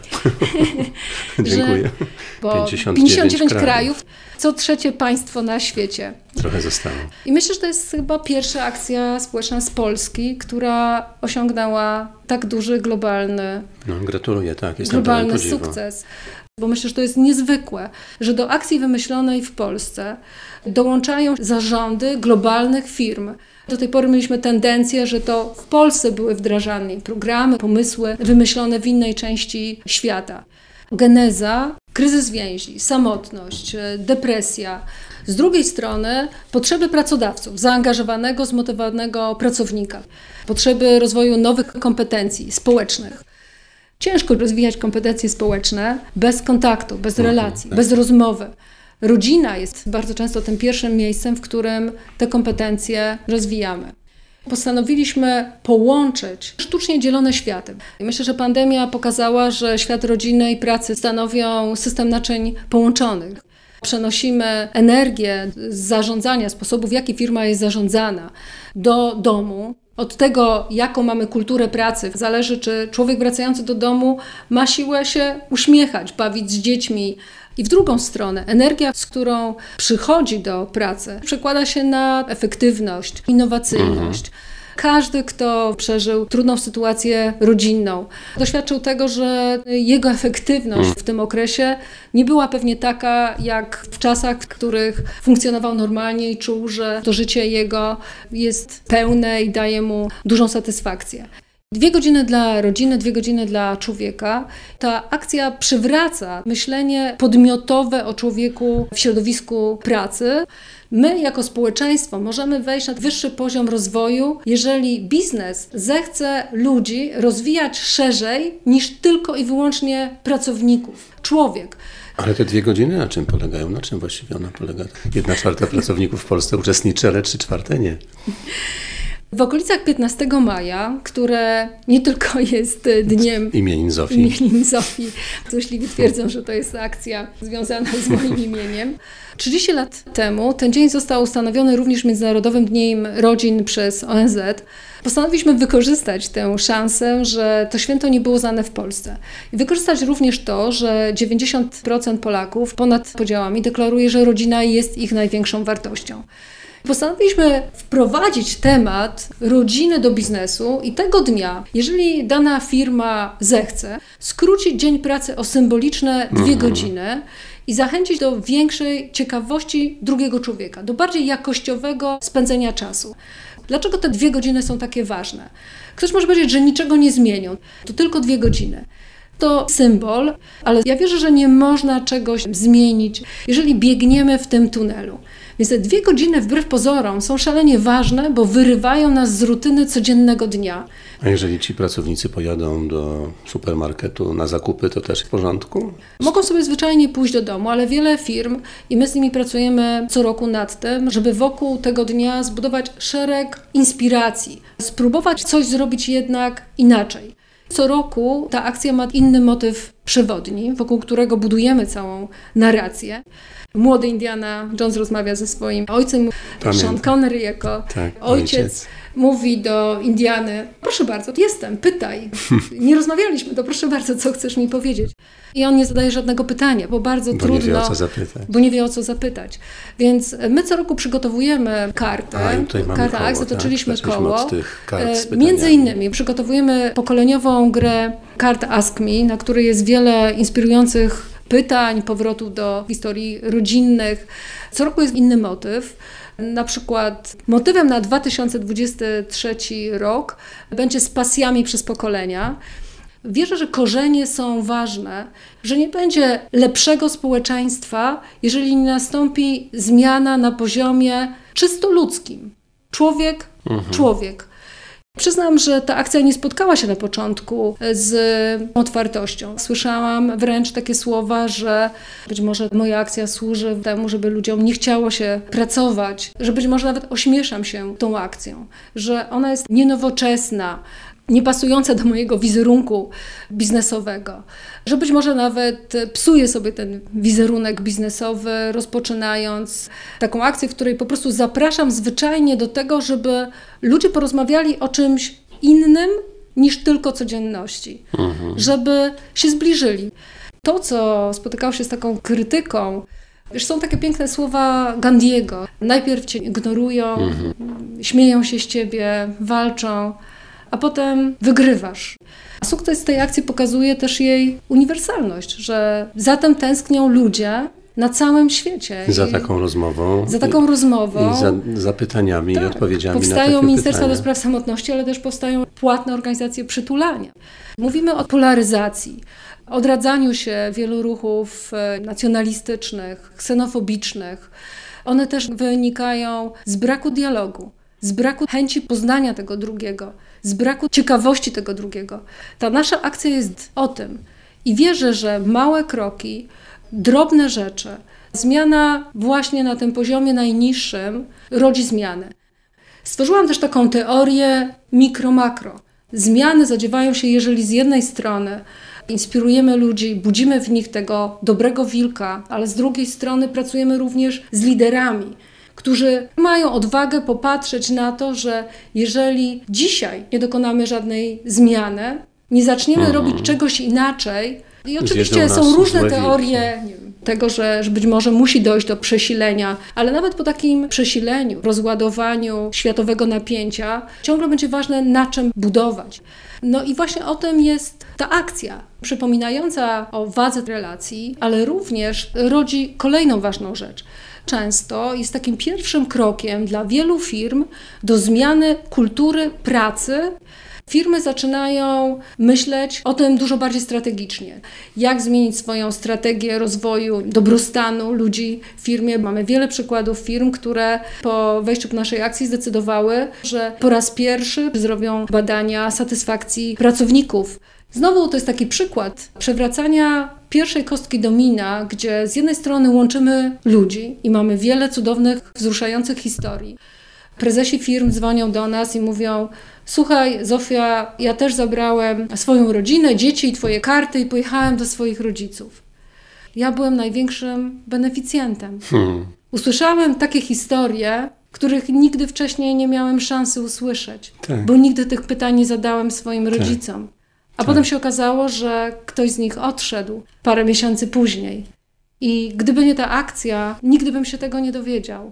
Dziękuję. Bo pięćdziesiąt dziewięć, pięćdziesiąt dziewięć krajów. krajów, co trzecie państwo na świecie. Trochę zostało. I myślę, że to jest chyba pierwsza akcja społeczna z Polski, która osiągnęła tak duży globalny, no, gratuluję, tak, jestem globalny sukces. Bo myślę, że to jest niezwykłe, że do akcji wymyślonej w Polsce dołączają zarządy globalnych firm. Do tej pory mieliśmy tendencję, że to w Polsce były wdrażane programy, pomysły wymyślone w innej części świata. Geneza, kryzys więzi, samotność, depresja. Z drugiej strony potrzeby pracodawców, zaangażowanego, zmotywowanego pracownika. Potrzeby rozwoju nowych kompetencji społecznych. Ciężko rozwijać kompetencje społeczne bez kontaktu, bez relacji, bez rozmowy. Rodzina jest bardzo często tym pierwszym miejscem, w którym te kompetencje rozwijamy. Postanowiliśmy połączyć sztucznie dzielone światy. I myślę, że pandemia pokazała, że świat rodziny i pracy stanowią system naczyń połączonych. Przenosimy energię z zarządzania, sposobu, w jaki firma jest zarządzana, do domu. Od tego, jaką mamy kulturę pracy, zależy, czy człowiek wracający do domu ma siłę się uśmiechać, bawić z dziećmi. I w drugą stronę, energia, z którą przychodzi do pracy, przekłada się na efektywność, innowacyjność. Mhm. Każdy, kto przeżył trudną sytuację rodzinną, doświadczył tego, że jego efektywność w tym okresie nie była pewnie taka, jak w czasach, w których funkcjonował normalnie i czuł, że to życie jego jest pełne i daje mu dużą satysfakcję. Dwie godziny dla rodziny, dwie godziny dla człowieka. Ta akcja przywraca myślenie podmiotowe o człowieku w środowisku pracy. My jako społeczeństwo możemy wejść na wyższy poziom rozwoju, jeżeli biznes zechce ludzi rozwijać szerzej niż tylko i wyłącznie pracowników. Człowiek. Ale te dwie godziny na czym polegają? Na czym właściwie ona polega? Jedna czwarta pracowników w Polsce uczestniczy, ale trzy czwarte nie. W okolicach piętnastego maja, które nie tylko jest dniem imienin Zofii. Imienin Zofii. Złośliwi twierdzą, że to jest akcja związana z moim imieniem. trzydzieści lat temu ten dzień został ustanowiony również Międzynarodowym Dniem Rodzin przez O N Z. Postanowiliśmy wykorzystać tę szansę, że to święto nie było znane w Polsce. I wykorzystać również to, że dziewięćdziesiąt procent Polaków ponad podziałami deklaruje, że rodzina jest ich największą wartością. Postanowiliśmy wprowadzić temat rodziny do biznesu i tego dnia, jeżeli dana firma zechce, skrócić dzień pracy o symboliczne dwie mhm. godziny i zachęcić do większej ciekawości drugiego człowieka, do bardziej jakościowego spędzenia czasu. Dlaczego te dwie godziny są takie ważne? Ktoś może powiedzieć, że niczego nie zmienią, to tylko dwie godziny. To symbol, ale ja wierzę, że nie można czegoś zmienić, jeżeli biegniemy w tym tunelu. Więc te dwie godziny wbrew pozorom są szalenie ważne, bo wyrywają nas z rutyny codziennego dnia. A jeżeli ci pracownicy pojadą do supermarketu na zakupy, to też w porządku? Mogą sobie zwyczajnie pójść do domu, ale wiele firm, i my z nimi pracujemy co roku nad tym, żeby wokół tego dnia zbudować szereg inspiracji, spróbować coś zrobić jednak inaczej. Co roku ta akcja ma inny motyw przewodni, wokół którego budujemy całą narrację. Młody Indiana Jones rozmawia ze swoim ojcem, Pamiętam. Sean Connery jako tak, ojciec, ojciec mówi do Indiany: proszę bardzo, jestem, pytaj. Nie rozmawialiśmy, to proszę bardzo, co chcesz mi powiedzieć? I on nie zadaje żadnego pytania, bo bardzo bo trudno, nie wie, o co zapytać. bo nie wie o co zapytać. Więc my co roku przygotowujemy kartę, A, kartę, koło, zatoczyliśmy tak? koło. Od tych kart z Między innymi przygotowujemy pokoleniową grę kart Ask Me, na której jest wiele inspirujących pytań, powrotu do historii rodzinnych. Co roku jest inny motyw. Na przykład motywem na dwa tysiące dwudziesty trzeci rok będzie z pasjami przez pokolenia. Wierzę, że korzenie są ważne, że nie będzie lepszego społeczeństwa, jeżeli nie nastąpi zmiana na poziomie czysto ludzkim. Człowiek, mhm. człowiek. Przyznam, że ta akcja nie spotkała się na początku z otwartością. Słyszałam wręcz takie słowa, że być może moja akcja służy temu, żeby ludziom nie chciało się pracować, że być może nawet ośmieszam się tą akcją, że ona jest nienowoczesna, niepasująca do mojego wizerunku biznesowego, że być może nawet psuję sobie ten wizerunek biznesowy, rozpoczynając taką akcję, w której po prostu zapraszam zwyczajnie do tego, żeby ludzie porozmawiali o czymś innym niż tylko codzienności, mhm. żeby się zbliżyli. To, co spotykało się z taką krytyką, wiesz, są takie piękne słowa Gandhiego. Najpierw cię ignorują, mhm. śmieją się z ciebie, walczą, a potem wygrywasz. A sukces tej akcji pokazuje też jej uniwersalność, że za tym tęsknią ludzie na całym świecie. Za I taką rozmową. Za taką i, rozmową. I za zapytaniami tak, i odpowiedziami powstają na takie Ministerstwa pytania. do Spraw Samotności, ale też powstają płatne organizacje przytulania. Mówimy o polaryzacji, odradzaniu się wielu ruchów nacjonalistycznych, ksenofobicznych. One też wynikają z braku dialogu, z braku chęci poznania tego drugiego, z braku ciekawości tego drugiego. Ta nasza akcja jest o tym i wierzę, że małe kroki, drobne rzeczy, zmiana właśnie na tym poziomie najniższym rodzi zmiany. Stworzyłam też taką teorię mikro-makro. Zmiany zadziewają się, jeżeli z jednej strony inspirujemy ludzi, budzimy w nich tego dobrego wilka, ale z drugiej strony pracujemy również z liderami, którzy mają odwagę popatrzeć na to, że jeżeli dzisiaj nie dokonamy żadnej zmiany, nie zaczniemy mm. robić czegoś inaczej, i oczywiście są różne teorie nie wiem, tego, że, że być może musi dojść do przesilenia, ale nawet po takim przesileniu, rozładowaniu światowego napięcia, ciągle będzie ważne, na czym budować. No i właśnie o tym jest ta akcja, przypominająca o wadze relacji, ale również rodzi kolejną ważną rzecz. Często jest takim pierwszym krokiem dla wielu firm do zmiany kultury pracy. Firmy zaczynają myśleć o tym dużo bardziej strategicznie. Jak zmienić swoją strategię rozwoju dobrostanu ludzi w firmie. Mamy wiele przykładów firm, które po wejściu do naszej akcji zdecydowały, że po raz pierwszy zrobią badania satysfakcji pracowników. Znowu to jest taki przykład przewracania pierwszej kostki domina, gdzie z jednej strony łączymy ludzi i mamy wiele cudownych, wzruszających historii, Prezesi firm dzwonią do nas i mówią: słuchaj, Zofia, ja też zabrałem swoją rodzinę, dzieci i twoje karty i pojechałem do swoich rodziców. Ja byłem największym beneficjentem. Hmm. Usłyszałem takie historie, których nigdy wcześniej nie miałem szansy usłyszeć, tak. bo nigdy tych pytań nie zadałem swoim rodzicom. A tak. potem się okazało, że ktoś z nich odszedł parę miesięcy później. I gdyby nie ta akcja, nigdy bym się tego nie dowiedział.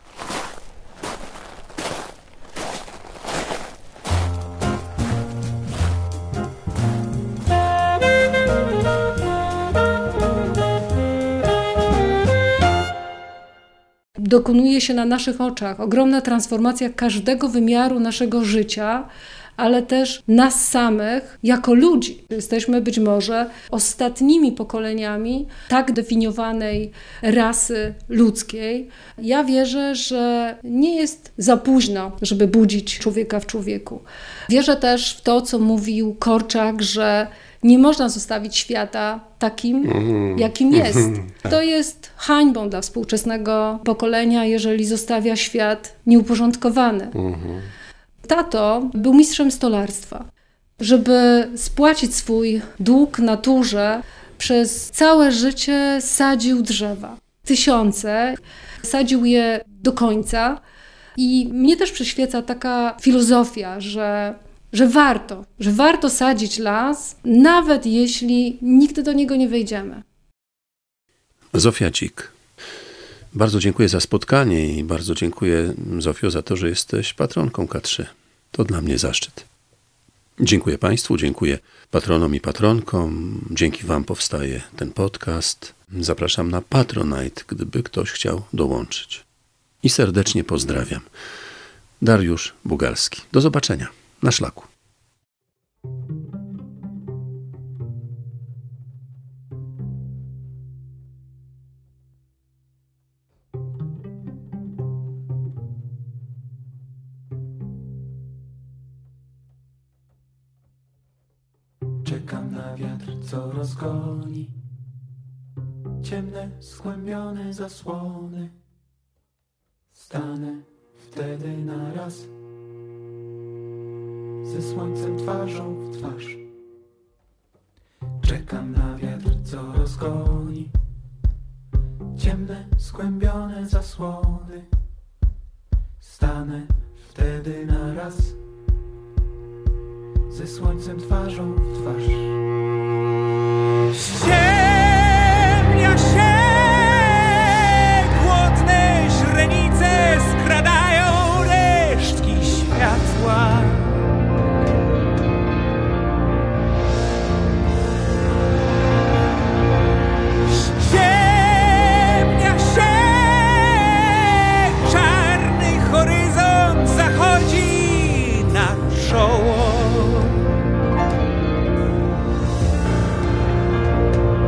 Dokonuje się na naszych oczach ogromna transformacja każdego wymiaru naszego życia, ale też nas samych jako ludzi. Jesteśmy być może ostatnimi pokoleniami tak definiowanej rasy ludzkiej. Ja wierzę, że nie jest za późno, żeby budzić człowieka w człowieku. Wierzę też w to, co mówił Korczak, że nie można zostawić świata takim, mm-hmm. jakim jest. Mm-hmm. To jest hańbą dla współczesnego pokolenia, jeżeli zostawia świat nieuporządkowany. Mm-hmm. Tato był mistrzem stolarstwa. Żeby spłacić swój dług naturze, przez całe życie sadził drzewa. Tysiące. Sadził je do końca. I mnie też przyświeca taka filozofia, że że warto, że warto sadzić las, nawet jeśli nigdy do niego nie wejdziemy. Zofia Dzik. Bardzo dziękuję za spotkanie i bardzo dziękuję, Zofio, za to, że jesteś patronką K trzy. To dla mnie zaszczyt. Dziękuję Państwu, dziękuję patronom i patronkom. Dzięki Wam powstaje ten podcast. Zapraszam na Patronite, gdyby ktoś chciał dołączyć. I serdecznie pozdrawiam. Dariusz Bugalski. Do zobaczenia na szlaku. Czekam na wiatr, co rozgoni ciemne, skłębione zasłony. Stanę wtedy na raz ze słońcem twarzą w twarz. Czekam na wiatr, co rozgoni ciemne, skłębione zasłony. Stanę wtedy na raz ze słońcem twarzą w twarz. Ściemnia się, głodne źrenice skradają resztki światła. Ściemnia się, czarny horyzont zachodzi na czoło.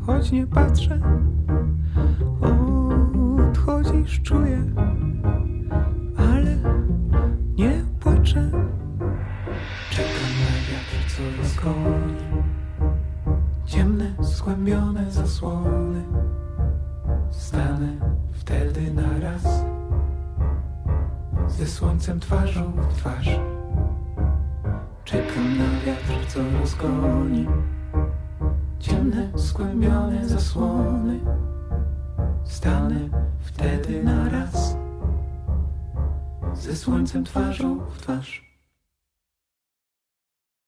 choć nie patrzę. Odchodzisz, czuję, ale nie płaczę. Czekam na wiatr, co rozgoni ciemne, skłębione zasłony. Stanę wtedy naraz ze słońcem twarzą w twarz. Czekam na wiatr, co rozgoni ciemne, skłębione zasłony. Stanę wtedy naraz ze słońcem twarzą w twarz.